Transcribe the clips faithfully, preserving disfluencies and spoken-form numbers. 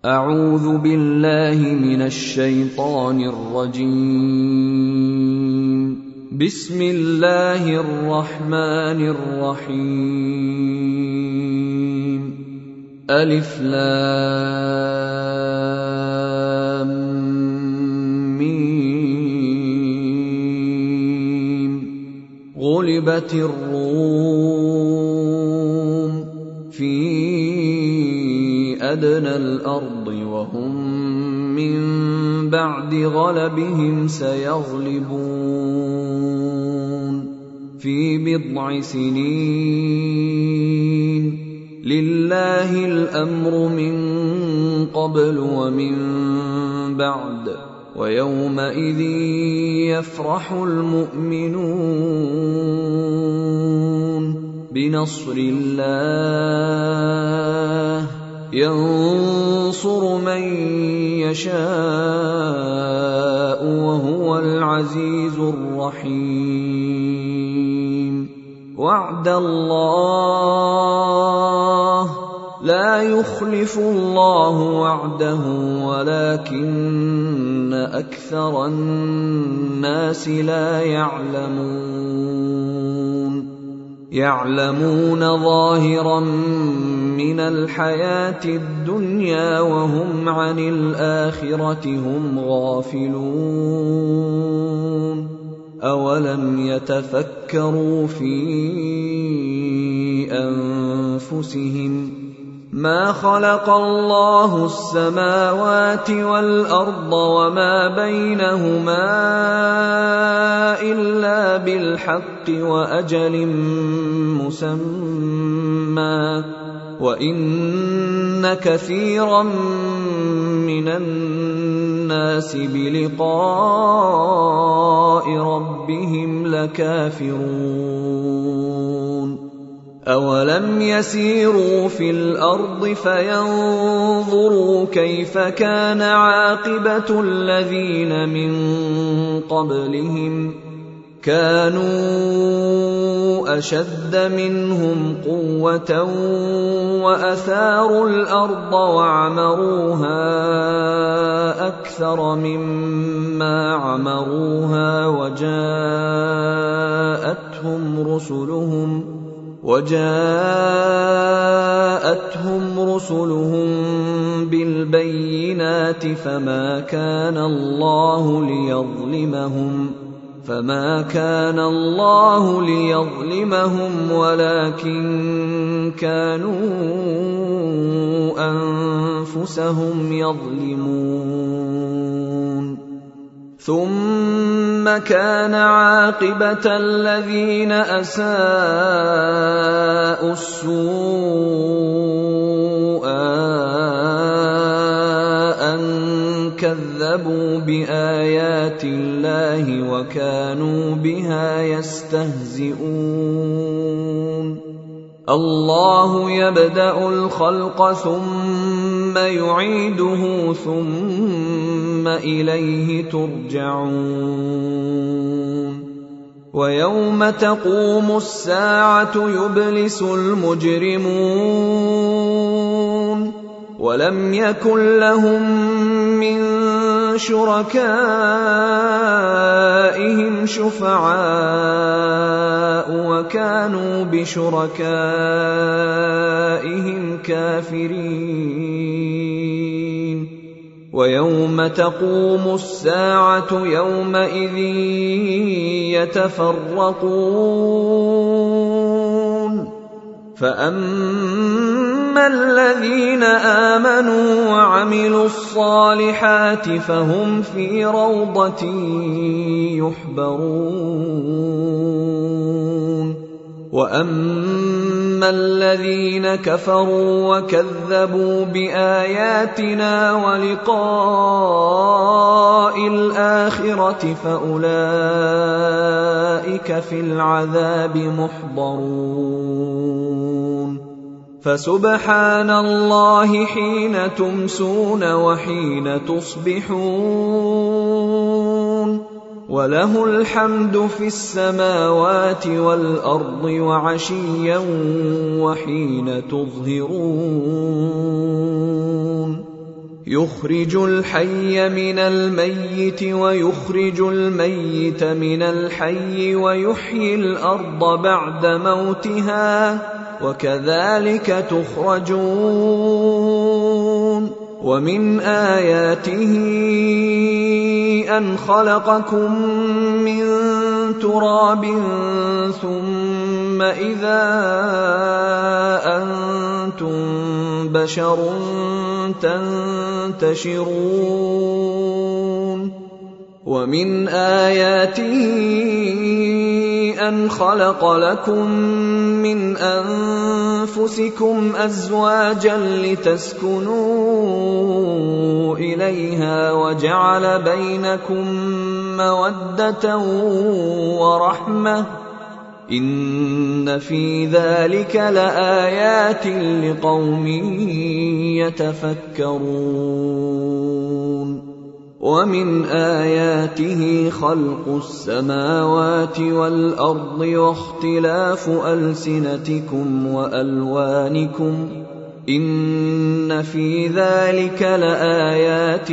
أعوذ بالله من الشيطان الرجيم. بسم الله الرحمن الرحيم. ألف لام ميم. غلبت الروم في أدنى الأرض وهم من بعد غلبهم سيغلبون في بضع سنين. لله الأمر من قبل ومن بعد ويومئذ يفرح المؤمنون بنصر الله ينصر من يشاء وهو العزيز الرحيم. وعد الله لا يخلف الله وعده ولكن أكثر الناس لا يعلمون. يعلمون ظاهرا من الحياة الدنيا وهم عن الآخرة هم غافلون. أولم يتفكروا في أنفسهم ما خلق الله السماوات والأرض وما بينهما إلا بالحق وأجل مسمى وإن كثيرا من الناس بلقاء ربهم لكافرون. أولم يسيروا في الأرض فينظروا كيف كان عاقبة الذين من قبلهم كانوا أشد منهم قوة وأثاروا الأرض وعمروها أكثر مما عمروها وجاءتهم رسلهم وجاءتهم رسلهم بالبينات فما كان الله ليظلمهم فما كان الله ليظلمهم ولكن كانوا أنفسهم يظلمون. ثم كان عاقبة الذين أساءوا السوء أن كذبوا بآيات الله وكانوا بها يستهزئون. الله يبدأ الخلق ثم يعيده ثم إليه ترجعون. ويوم تقوم الساعة يبلس المجرمون ولم يكن لهم من شركائهم شفعاء وكانوا بشركائهم كافرين. ويوم تقوم الساعة يومئذ يتفرقون فأما الذين آمنوا وعملوا الصالحات فهم في روضة يحبرون. وأما الذين كفروا وكذبوا بآياتنا ولقاء الآخرة فأولئك في العذاب محضرون. فسبحان الله حين تمسون وحين تصبحون وله الحمد في السماوات والأرض وعشيا وحين تظهرون. يخرج الحي من الميت ويخرج الميت من الحي ويحيي الأرض بعد موتها وكذلك تخرجون ومن آياته أن خلقكم من تراب ثم إذا أنتم بشر تنتشرون ومن آياته أن خلق لكم من أنفسكم أزواجا لتسكنوا إليها وجعل بينكم مودة ورحمة إن في ذلك لآيات لقوم يتفكرون ومن آياته خلق السماوات والأرض واختلاف ألسنتكم وألوانكم إن في ذلك لآيات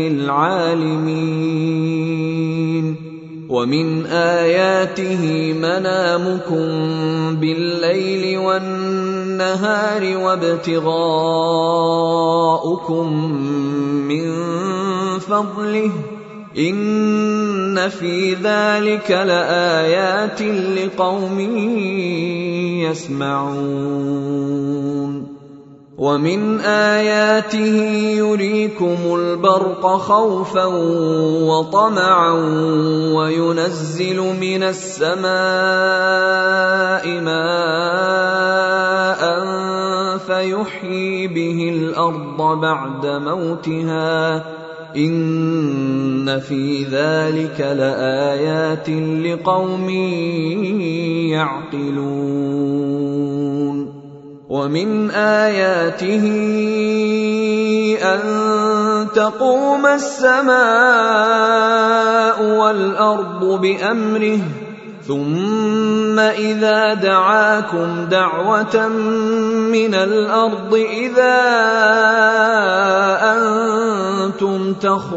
للعالمين ومن آياته منامكم بالليل والنهار وابتغاؤكم من فضله إن في ذلك لآيات لقوم يسمعون ومن آياته يريكم البرق خوفا وطمعا وينزل من السماء ماء فيحيي به الأرض بعد موتها إن في ذلك لآيات لقوم يعقلون ومن آياته أن تقوم السماء والأرض بأمره ثم إذا دعاكم دعوة من الأرض إذا أنتم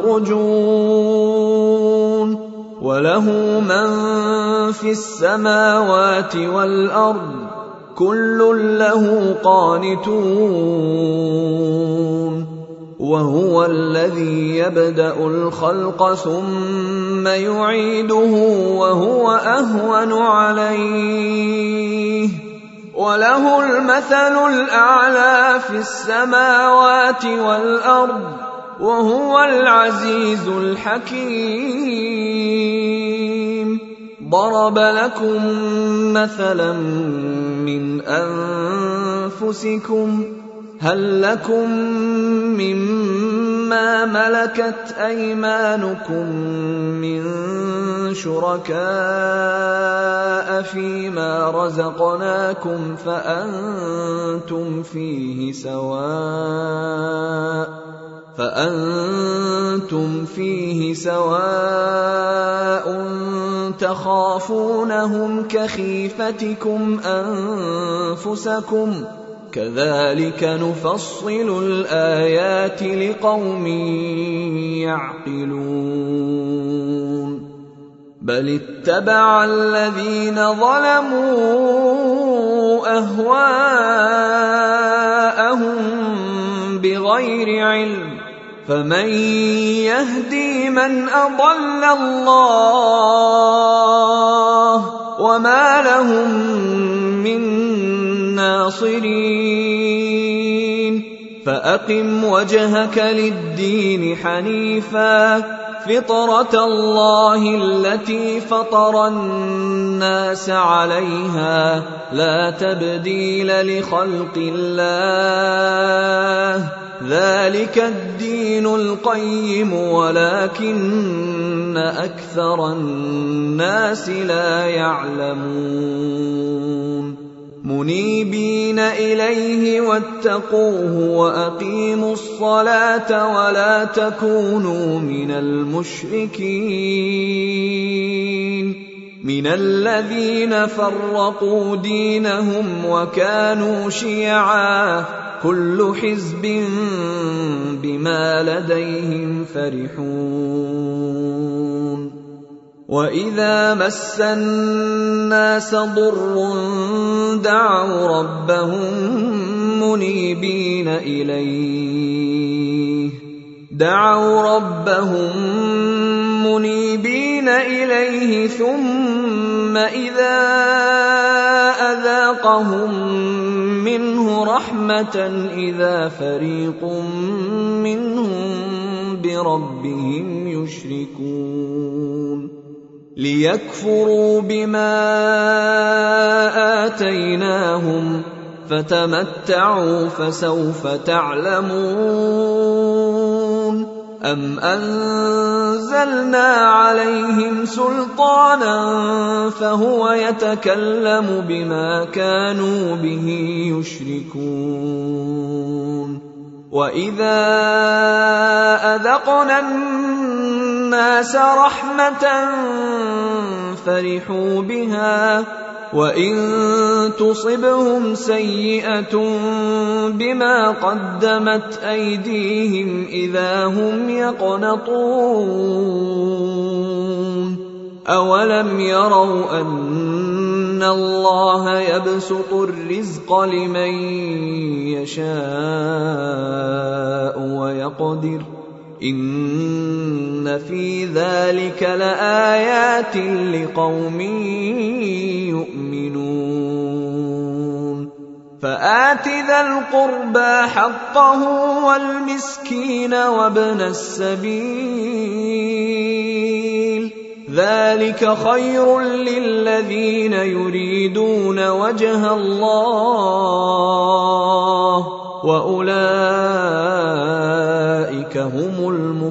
تخرجون وله من في السماوات والأرض كل له قانتون وهو الذي يبدأ الخلق ثم يعيده وهو أهون عليه وله المثل الأعلى في السماوات والأرض وهو العزيز الحكيم ضرب لكم مثلا من أنفسكم هل لكم مما ملكت أيمانكم من شركاء فيما رزقناكم فأنتم فيه سواء فأنتم فيه سواء تخافونهم كخيفتكم أنفسكم كذلك نفصل الآيات لقوم يعقلون بل اتبع الذين ظلموا أهواءهم بغير علم فمن يهدي من أضل الله وما لهم من ناصرين فأقم وجهك للدين حنيفا فطرة الله التي فطر الناس عليها لا تبديل لخلق الله ذلك الدين القيم ولكن أكثر الناس لا يعلمون منيبين إليه واتقوه وأقيموا الصلاة ولا تكونوا من المشركين من الذين فرقوا دينهم وكانوا شيعا كل حزب بما لديهم فرحون وإذا مس الناس ضر دعوا ربهم منيبين إليه دعوا ربهم منيبين إليه ثم إذا أذاقهم منه رحمة إذا فريق منهم بربهم يشركون ليكفروا بما آتيناهم فتمتعوا فسوف تعلمون أم أنزلنا عليهم سلطانا فهو يتكلم بما كانوا به يشركون وإذا أذقنا الناس رحمة فرحوا بها وإن تصبهم سيئة بما قدمت أيديهم إذا هم يقنطون أولم يروا أن الله يبسط الرزق لمن يشاء ويقدر إن في ذلك لآيات لقوم يؤمنون فآت ذا القربى حقه والمسكين وابن السبيل ذلك خير للذين يريدون وجه الله وأولئك هم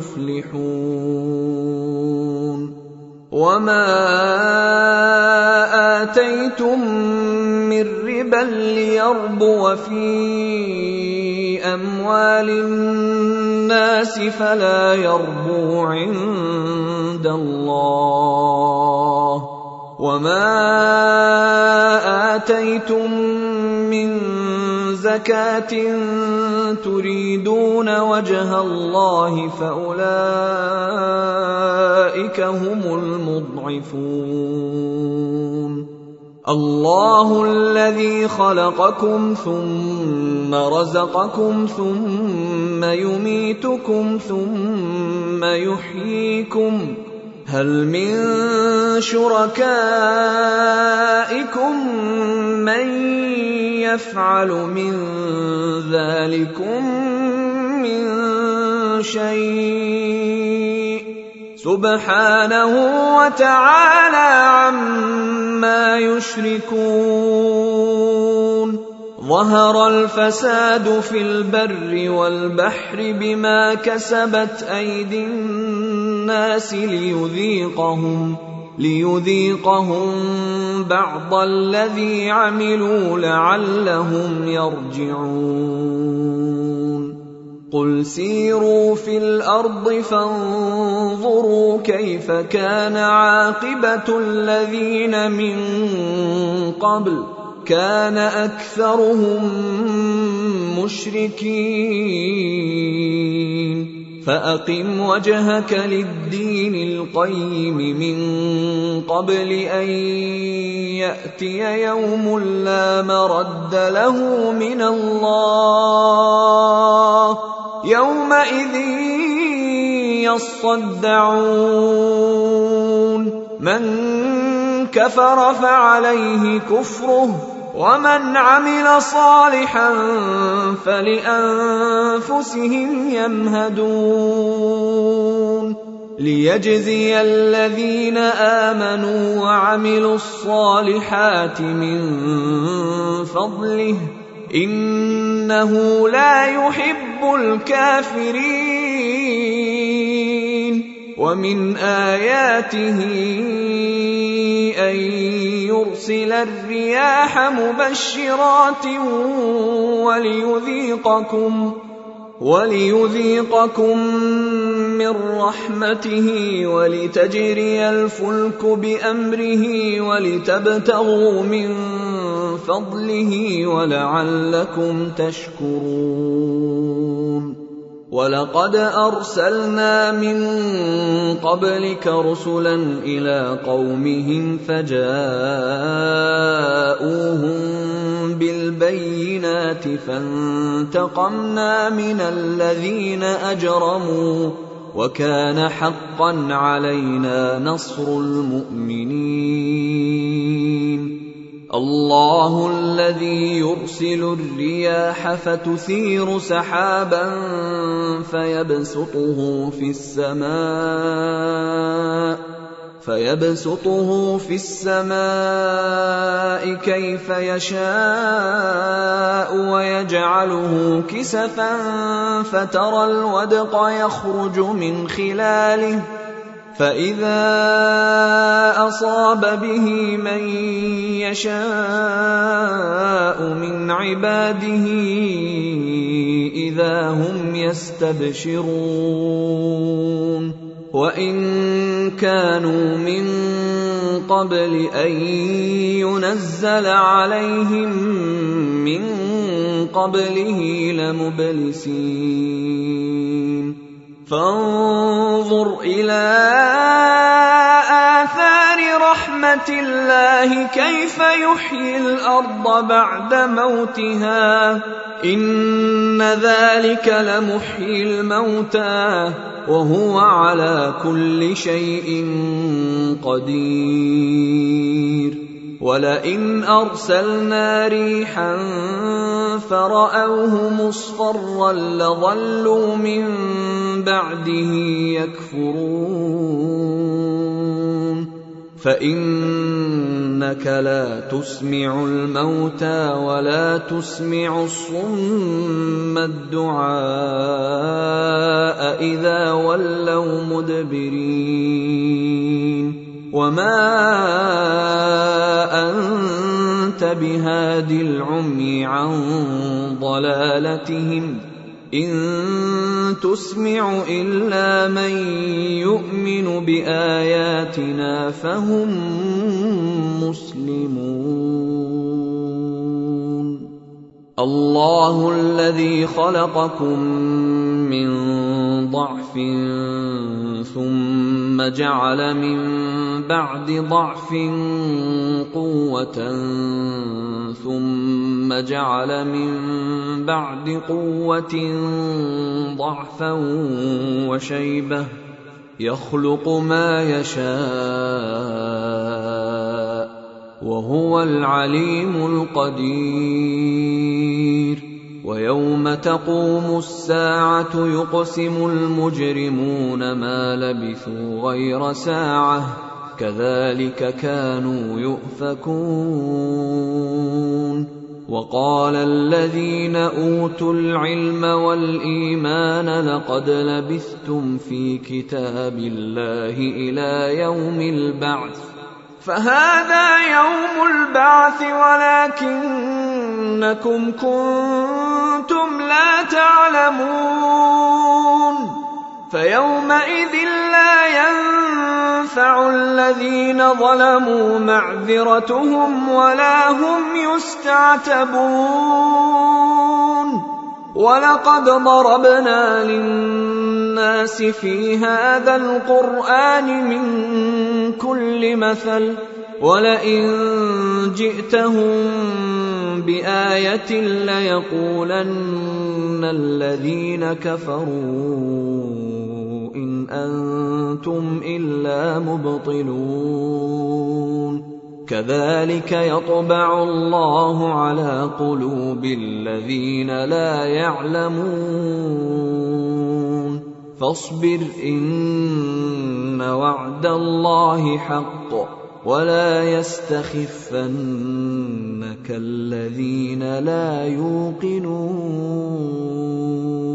المفلحون وما آتيتم من ربا ليربو في أموال الناس فلا يربو عند الله وما آتيتم من زكاة تريدون وجه الله فأولئك هم المضعفون الله الذي خلقكم ثم رزقكم ثم يميتكم ثم يحييكم هل من شركائكم من يفعل من ذلكم من شيء سبحانه وتعالى عما يشركون ظهر الفساد في البر والبحر بما كسبت أيدي الناس ليذيقهم ليذيقهم بعض الذي عملوا لعلهم يرجعون قل سيروا في الأرض فانظروا كيف كان عاقبة الذين من قبل كان أكثرهم مشركين فأقم وجهك للدين القيم من قبل أن يأتي يوم لا مرد له من الله يومئذ يصدعون من كفر فعليه كفره ومن عمل صالحا فلأنفسهم يمهدون ليجزي الذين آمنوا وعملوا الصالحات من فضله إنه لا يحب الكافرين ومن آياته أن يرسل الرياح مبشرات وليذيقكم وليذيقكم من رحمته ولتجري الفلك بأمره ولتبتغوا من فضله ولعلكم تشكرون وَلَقَدْ أَرْسَلْنَا مِن قَبْلِكَ رُسُلًا إِلَىٰ قَوْمِهِمْ فَجَاءُوهُم بِالْبَيِّنَاتِ فَانتَقَمْنَا مِنَ الَّذِينَ أَجْرَمُوا وَكَانَ حَقًّا عَلَيْنَا نَصْرُ الْمُؤْمِنِينَ اللَّهُ الَّذِي يُرْسِلُ الرِّيَاحَ فَتُثِيرُ سَحَابًا فَيَبْسُطُهُ فِي السَّمَاءِ فيبسطه في السماء كيف يشاء ويجعله كسفا فترى الودق يخرج من خلاله فإذا أصاب به من يشاء من عباده إذا هم يستبشرون وَإِن كَانُوا مِن قَبْلِ أَن يُنَزَّلَ عَلَيْهِم مِّن قَبْلِهِ لَمُبْلِسِينَ فَانظُرْ إِلَىٰ آثَارِ رَحْمَةِ اللَّهِ كَيْفَ يُحْيِي الْأَرْضَ بَعْدَ مَوْتِهَا إِنَّ ذَلِكَ لَمُحْيِي الْمَوْتَىٰ وَهُوَ عَلَىٰ كُلِّ شَيْءٍ قَدِيرٌ وَلَئِنْ أَرْسَلْنَا رِيحًا فَرَأَوْهُ مُصْفَرًّا لَّظَلُّوا مِن بَعْدِهِ يَكْفُرُونَ فَإِنَّكَ لَا تُسْمِعُ الْمَوْتَىٰ وَلَا تُسْمِعُ الصُّمَّ الدُّعَاءَ إِذَا وَلَّوْا مُدْبِرِينَ وَمَا أَنتَ بِهَادِ الْعُمْيِ عَن ضَلَالَتِهِمْ إِن تُسْمِعُ إِلَّا مَن يُؤْمِنُ بِآيَاتِنَا فَهُم مُّسْلِمُونَ اللَّهُ الَّذِي خَلَقَكُم مِّن ضَعْفٍ ثُمَّ جَعَلَ مِن بَعْدِ ضَعْفٍ قُوَّةً ثُمَّ جَعَلَ مِن بَعْدِ قُوَّةٍ ضَعْفًا وَشَيْبَةً يَخْلُقُ مَا يَشَاءُ وَهُوَ الْعَلِيمُ الْقَدِيرُ وَيَوْمَ تَقُومُ السَّاعَةُ يُقْسِمُ الْمُجْرِمُونَ مَا لَبِثُوا غَيْرَ سَاعَةٍ كَذَلِكَ كَانُوا يُؤْفَكُونَ وَقَالَ الَّذِينَ أُوتُوا الْعِلْمَ وَالْإِيمَانَ لَقَدْ لَبِثْتُمْ فِي كِتَابِ اللَّهِ إِلَىٰ يَوْمِ الْبَعْثِ فَهَٰذَا يَوْمُ الْبَعْثِ وَلَٰكِنَّكُمْ كُنتُمْ لَا تَعْلَمُونَ فَيَوْمَئِذٍ لَّا يَنفَعُ الَّذِينَ ظَلَمُوا مَعْذِرَتُهُمْ وَلَا هُمْ يُسْتَعْتَبُونَ وَلَقَدْ ضَرَبْنَا لِلنَّاسِ فِي هَٰذَا الْقُرْآنِ مِن كُلِّ مَثَلٍ وَلَئِن جِئْتَهُم بِآيَةٍ لَّيَقُولَنَّ الَّذِينَ كَفَرُوا إِنْ أَنتُمْ إِلَّا مُبْطِلُونَ كَذَلِكَ يَطْبَعُ اللَّهُ عَلَىٰ قُلُوبِ الَّذِينَ لَا يَعْلَمُونَ فَاصْبِرْ إِنَّ وَعْدَ اللَّهِ حَقٌّ وَلَا يَسْتَخِفَّنَّكَ الَّذِينَ لَا يُوقِنُونَ